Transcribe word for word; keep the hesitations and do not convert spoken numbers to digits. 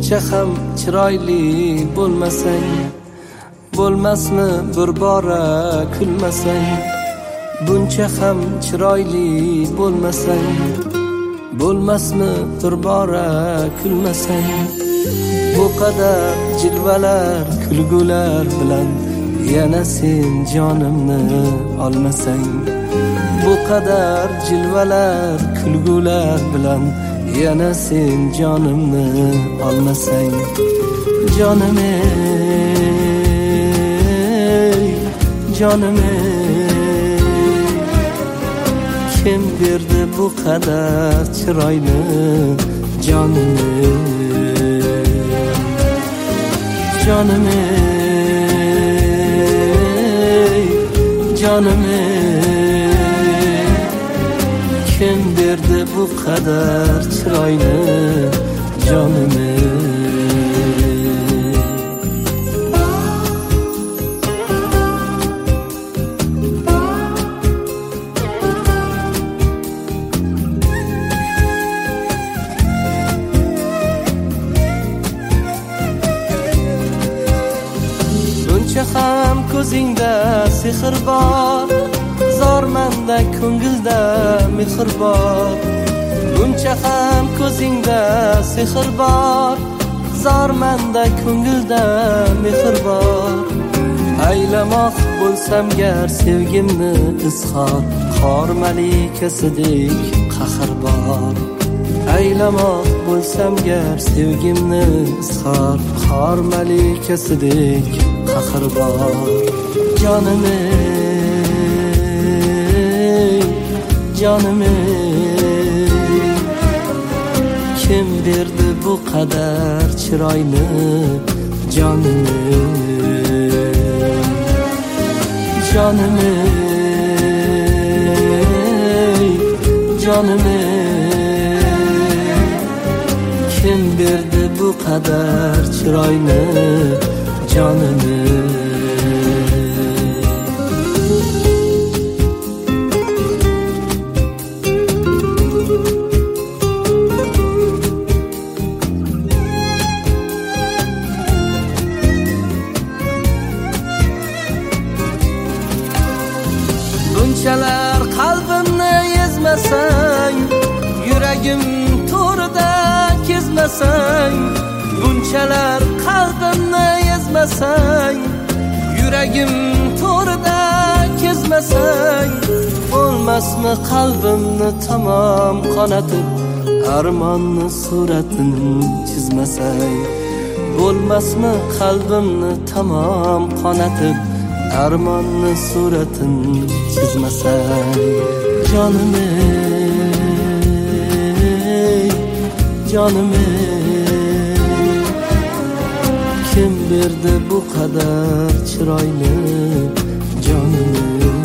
buncha ham chiroyli bo'lmasang, bo'lmasmi bir bora kulmasang? Buncha ham chiroyli bo'lmasang, bo'lmasmi bir bora kulmasang? Bu qadar jilvalar, kulgular bilan yana sen jonimni olmasang, bu qadar jilvalar, kulgular bilan yana sen jonimni olmasang, jonim ey, jonim ey, kim berdi bu qadar chiroyli jonim ey, jonim ey, jonim ey, kim berdi bu qadar chiroyli jonim ey. Buncha ham ko'zingda sehr bor, zormanda ko'ngilda mehr bor. Buncha ham ko'zingda sehr bor, zormanda ko'ngilda mehr bor. Aylamoq bo'lsam gar sevgimni izhor, qor malikasidek qahr bor. Aylamoq bo'lsam gar sevgimni izhor, qor malikasidek qahr bor. Jonim ey, jonim ey, kim berdi bu qadar chiroyli jonim ey, jonim ey, jonim ey, kim berdi bu qadar chiroyli jonim ey. Bunchalar qalbimni ezmasang, yuragim to'rida kezmasang. Bunchalar qalbimni ezmasang, yuragim to'rida kezmasang. Bo'lmasmi qalbimni tamom qonatib, armonni suratini chizmasang. Bo'lmasmi qalbimni tamom qonatib, armonni suratini chizmasang. Jonim ey, jonim ey, kim berdi bu qadar chiroyli jonim ey.